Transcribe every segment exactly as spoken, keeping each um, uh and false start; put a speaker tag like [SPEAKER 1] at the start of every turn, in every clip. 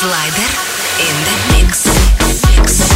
[SPEAKER 1] Slider in the mix. Mix.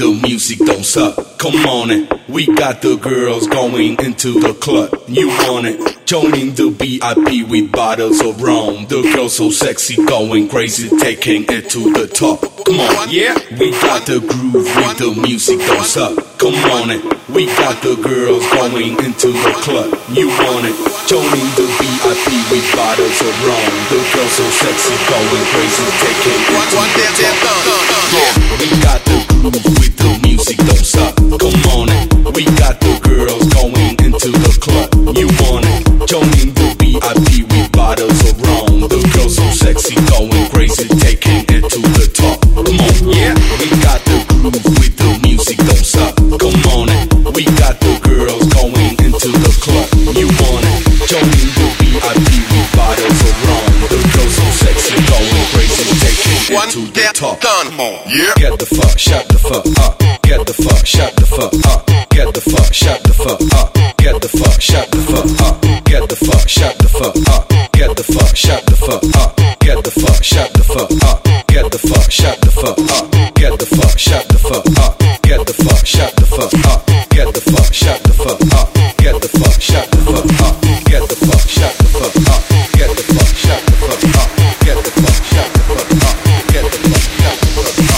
[SPEAKER 2] the music don't suck. Come on it, we got the girls going into the club. You want it? Joining the V I P with bottles of rum. The girls so sexy, going crazy, taking it to the top. Come on, yeah, we got the groove with the music don't suck. Come on it, we got the girls going into the club. You want it? Joining the V I P with bottles of rum. The girls so sexy, going crazy, taking it to the top. Yeah, we got the groove with the music don't suck. Come on it, we got the girls going into the club. You want it? Joining the V I P with bottles of rum. The girls so sexy, going crazy, taking it to the top. Come on, yeah, we got the groove with the music don't suck. Come on it, we got the girls going into the club. You want it? Joining the V I P with bottles of rum. The girls so sexy, going crazy, taking it to the top. Come on, yeah. Get the fuck, shut the fuck up. Get the fuck, shut the fuck up. Get the fuck, shut the fuck up. Get the fuck, shut the fuck up. Get the fuck, shut the fuck up. Get the fuck, shut the fuck up. Get the fuck, shut the fuck up. Get the fuck, shut the fuck up. Get the fuck, shut the fuck up. Get the fuck, shut the fuck up. Get the fuck, shut the fuck up. Get the fuck, shut the fuck up. Get the fuck, shut the fuck up. Get the fuck, shut the fuck up. Get the fuck, shut the fuck up. Get the fuck, shut the fuck up.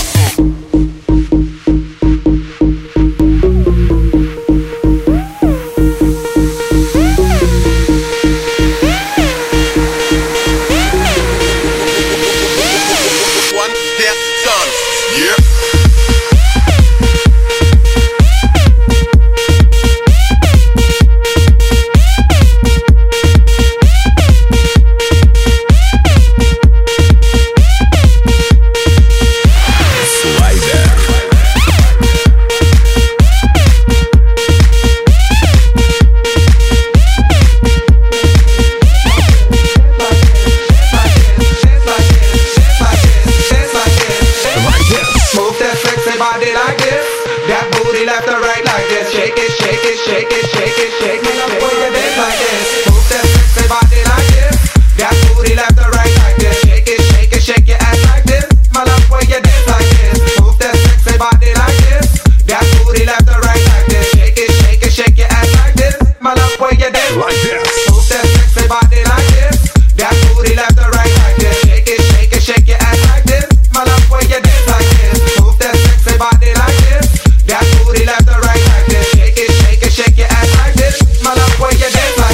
[SPEAKER 3] Shake your ass like this, my love, where you dance like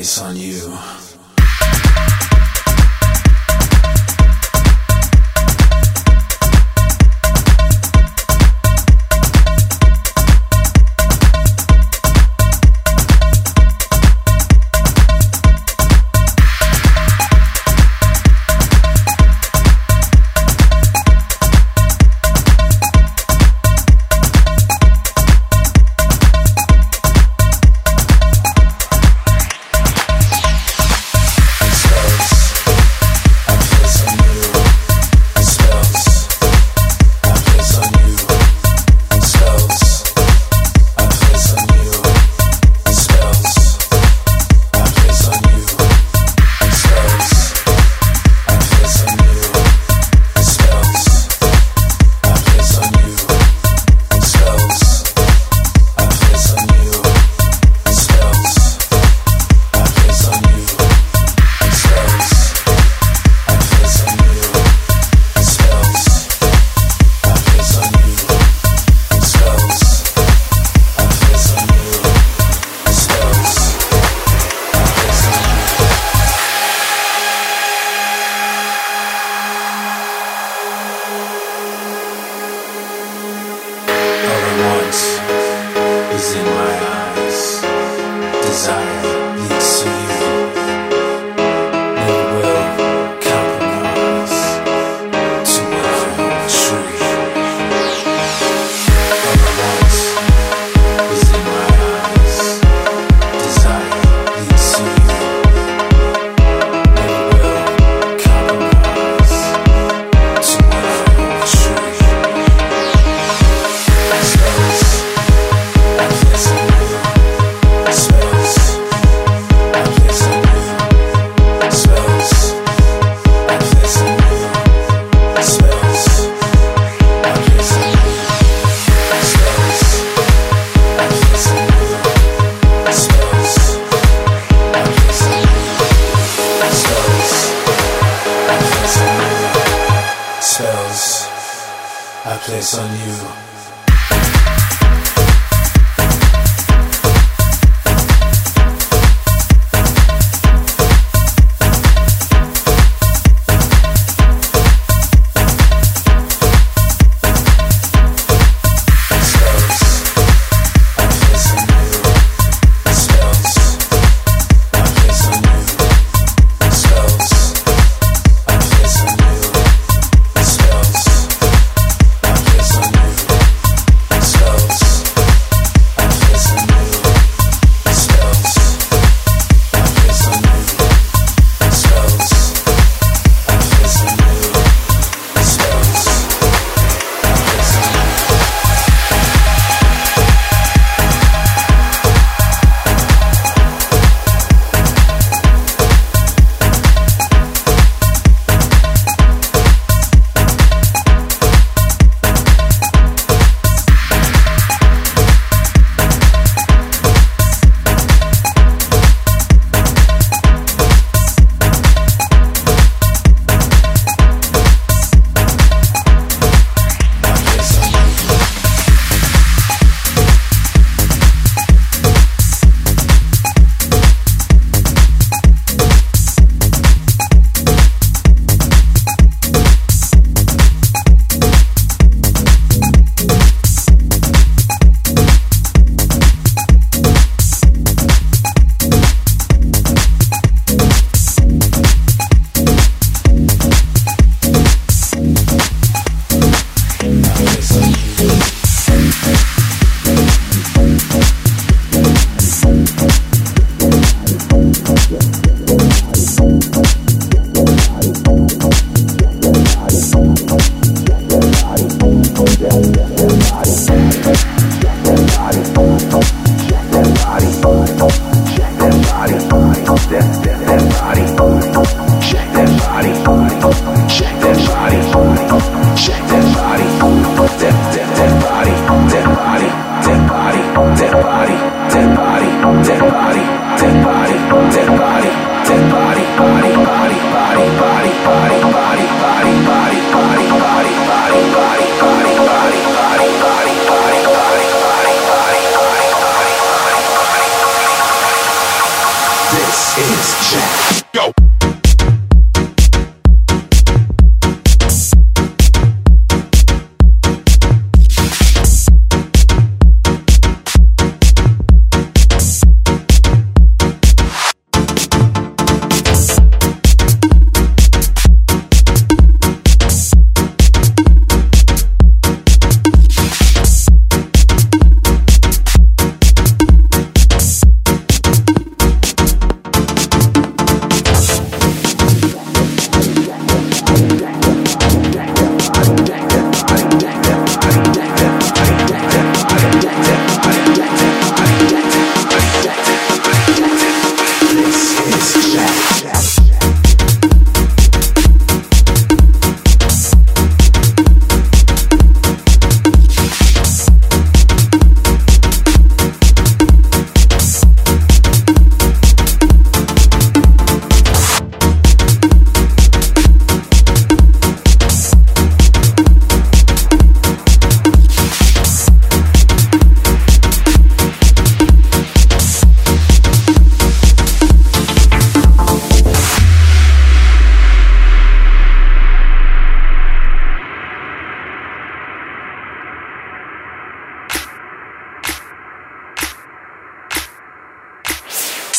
[SPEAKER 3] place on you. Place on you.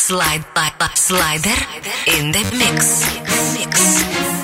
[SPEAKER 1] Slide by Slider in the mix. Mix.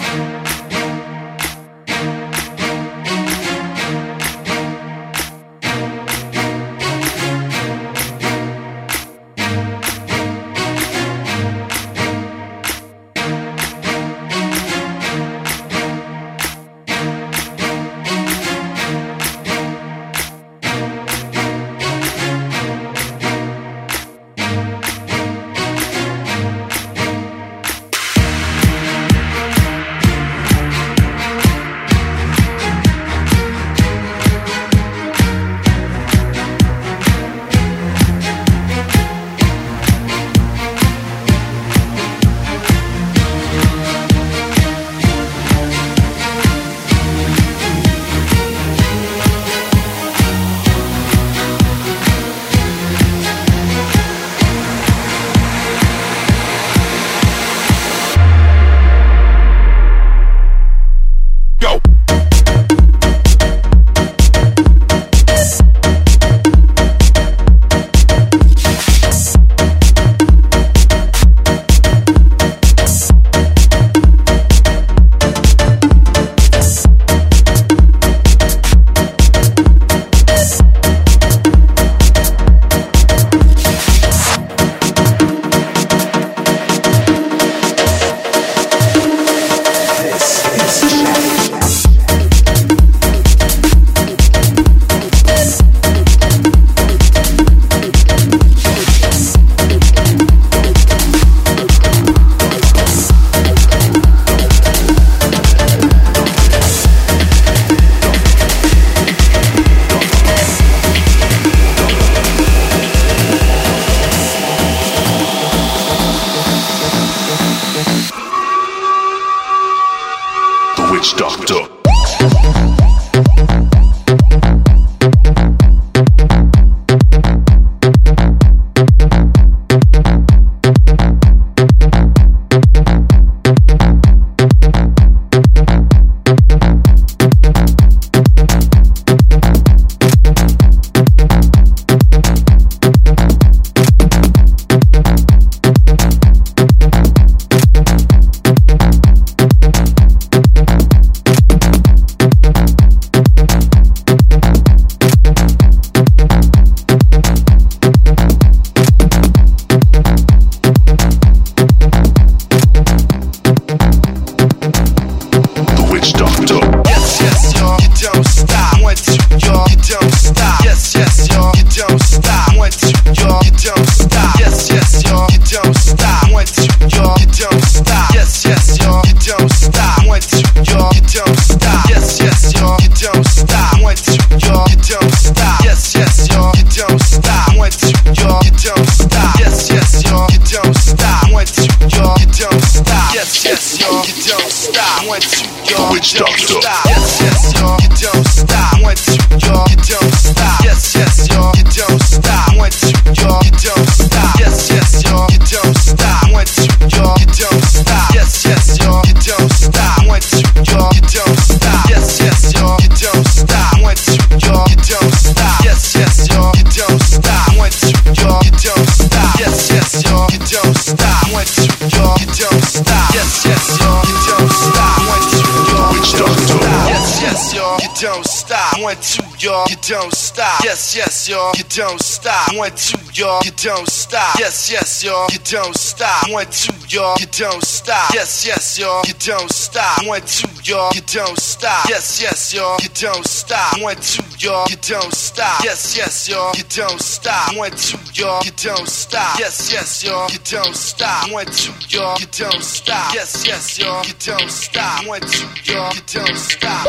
[SPEAKER 3] Don't stop. Yes, yes, y'all. You don't stop. One, two, y'all. You don't stop. Yes, yes, y'all. You don't stop. One, two, y'all. You don't stop. Yes, yes, y'all. You don't stop. One, two, y'all. You don't stop. Yes, yes, y'all. You don't stop. One, two, y'all. You don't stop. Yes, yes, y'all. You don't stop. One, two, y'all. You don't stop. Yes, yes, y'all. You don't stop. One, two, y'all. You don't stop. Yes, yes, y'all. You don't stop. One, two, y'all. You don't stop.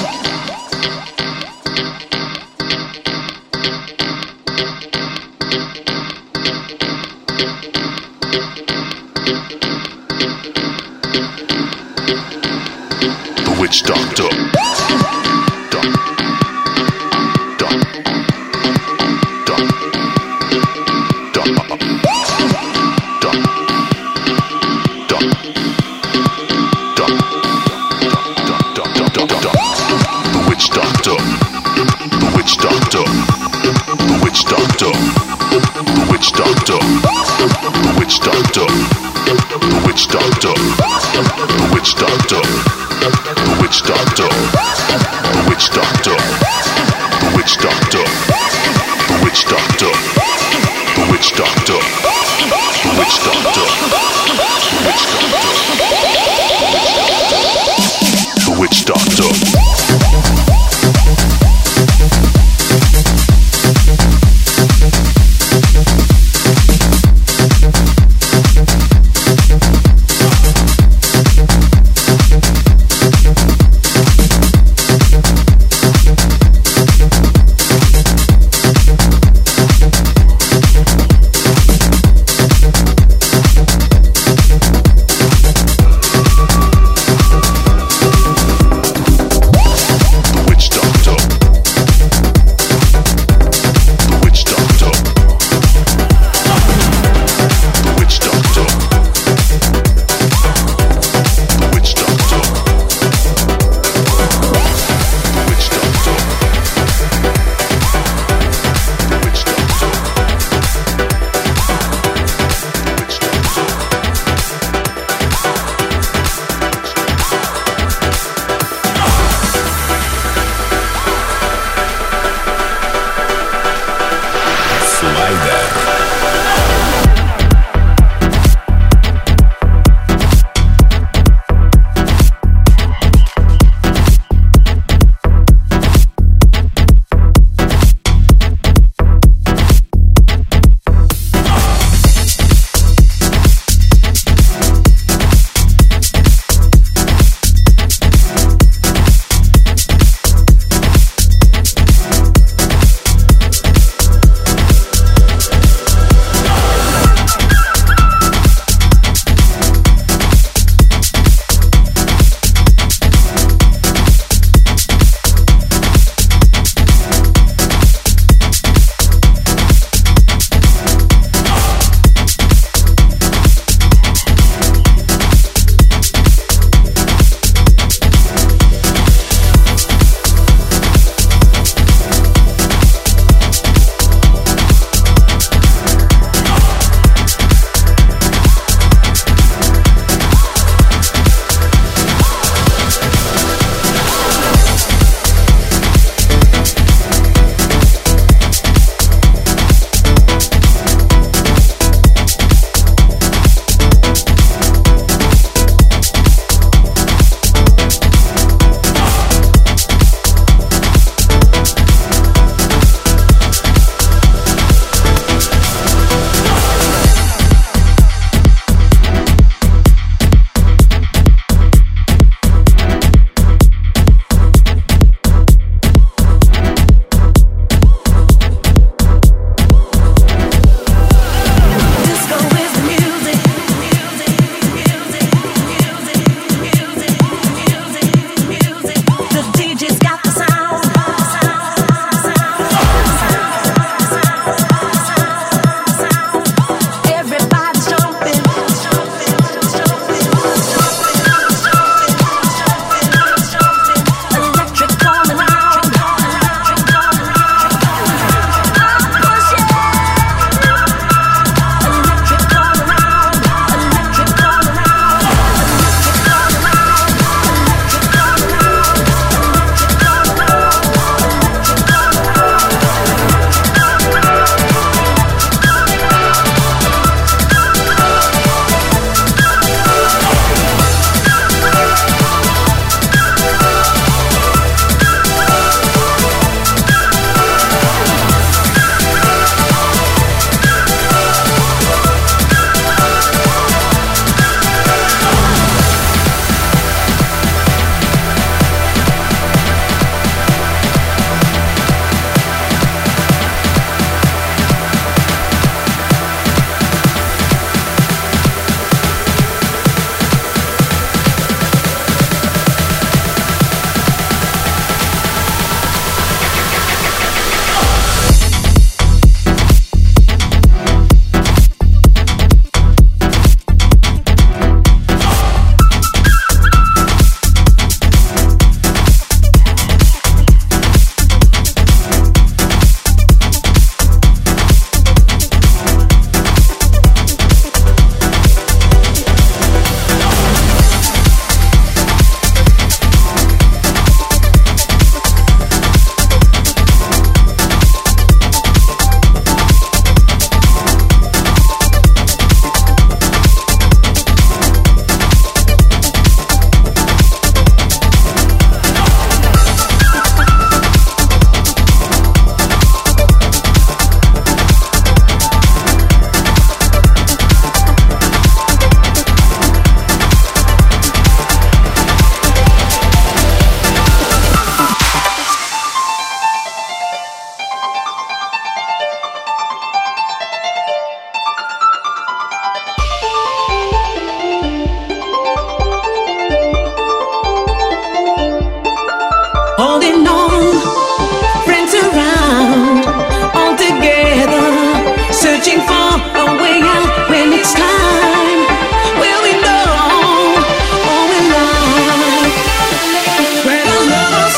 [SPEAKER 4] Witch Doctor. Duck. Duck. Duck. Duck. Duck. Duck. Duck. Duck. Duck. Duck. The Witch Doctor. The Witch Doctor. The Witch Doctor. The Witch Doctor. The Witch Doctor. witch doctor, the witch doctor, the witch doctor, the witch doctor, the witch doctor, the witch doctor, the witch doctor, the witch doctor, the witch doctor, the witch doctor.
[SPEAKER 5] holding on, friends around, all together, searching for a way out when it's time. Will we know or will I? When our love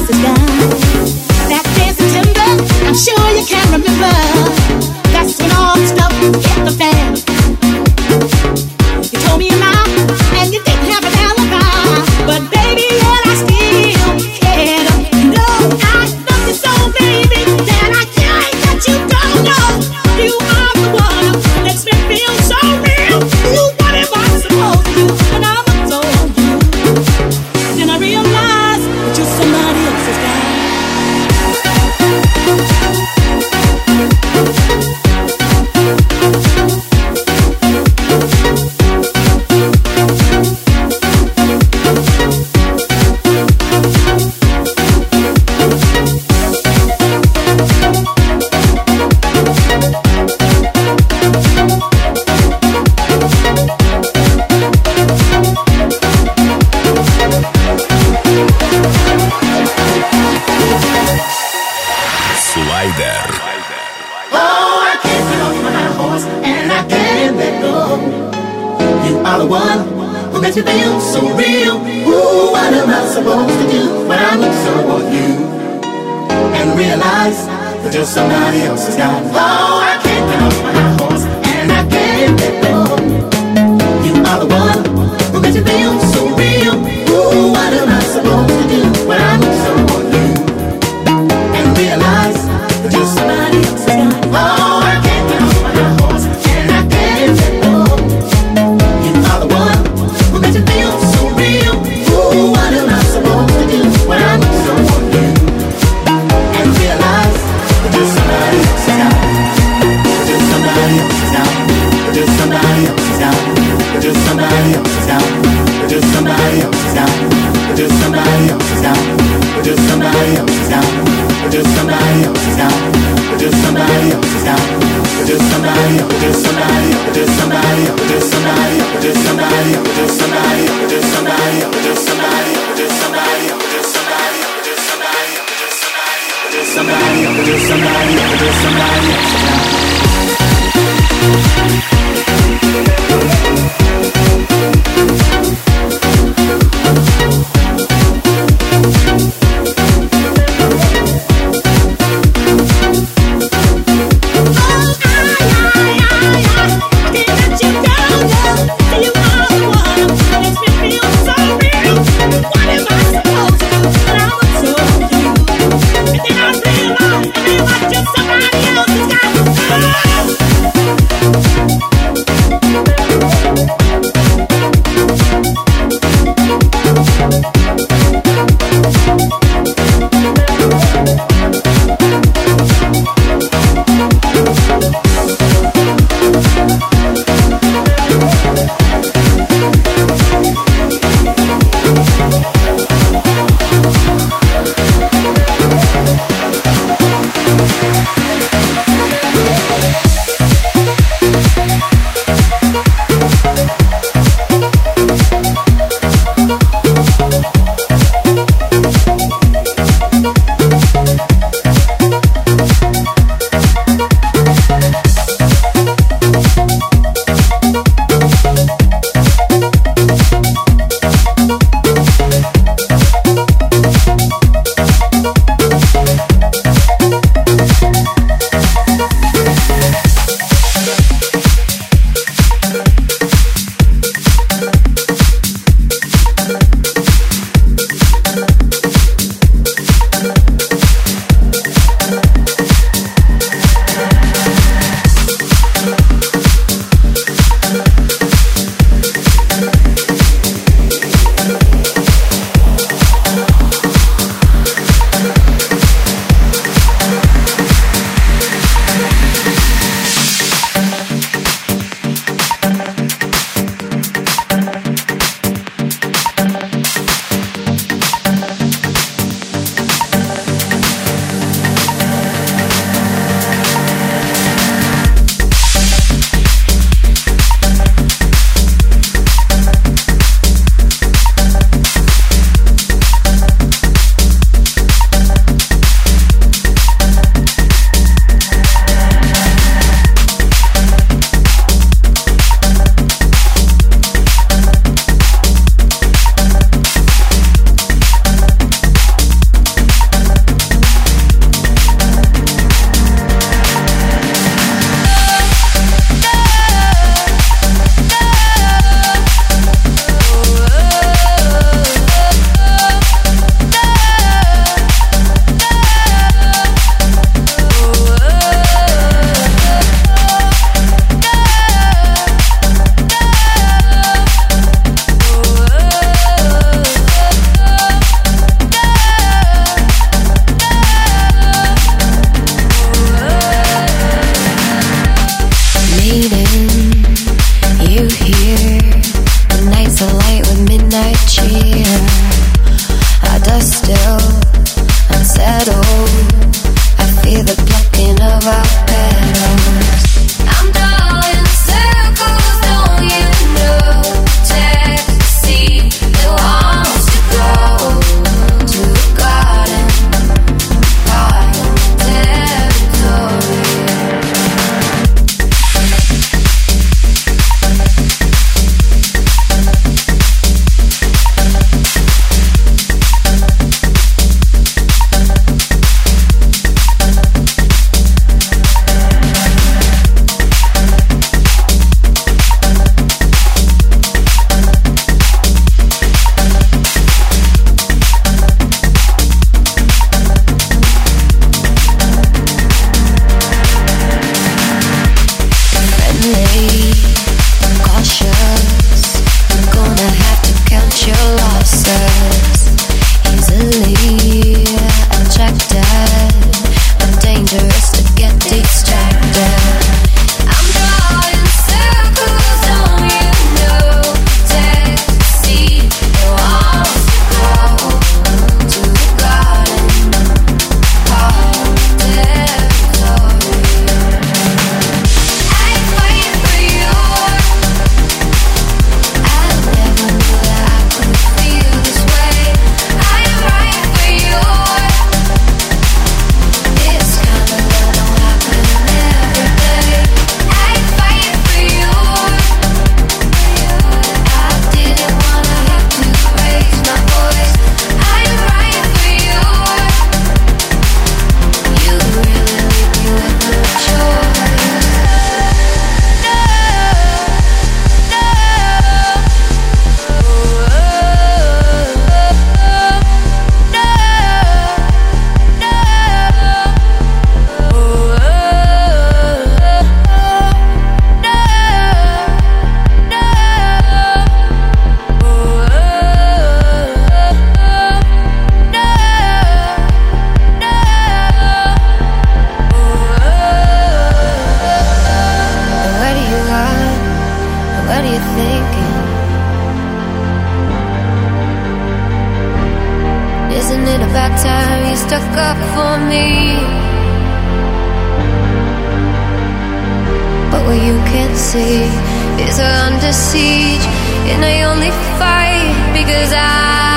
[SPEAKER 5] else's guy. That day in September, I'm sure you can remember. That's when all the stuff hit the fan. You told me you're mine, and you didn't have an alibi. But baby, yet I still cared. You know I love you so, baby, that I can't let you go. No, you are the one that makes me feel so real. Ooh, what am I supposed to do when I'm alone with you? Then I realize that you're somebody else's guy.
[SPEAKER 6] Makes me feel so real. Ooh, what am I supposed to do when I look so on you and realize that you're somebody else's guy? Oh, I can't get off my horse and I can't let go. You are the one who makes me feel so real. Ooh, what am I supposed to do when I look so on you and realize that you're somebody else's guy? Oh, I can't get off my horse and I can't let go. You are the one who makes it feel so real. Ooh, what am I supposed to do when I look so on you and realize that you're somebody else's guy? That you're somebody else's guy. That you're somebody else's guy. That you're somebody else's guy. That you're somebody else's guy. That you're somebody else's guy. That you're somebody else's guy. That you're somebody else's guy. That you're somebody else's guy. That you're somebody else. That you're somebody else. That you're somebody else. That you're somebody else. That you're somebody else. That you're somebody else. That you're somebody else. That you're somebody else. That you're somebody else. That you're somebody else. That you're somebody else. That you're somebody else. That you're somebody else. That you're somebody else.
[SPEAKER 5] Somebody else's got
[SPEAKER 7] look up for me. But what you can't see is we're under siege, and I only fight because I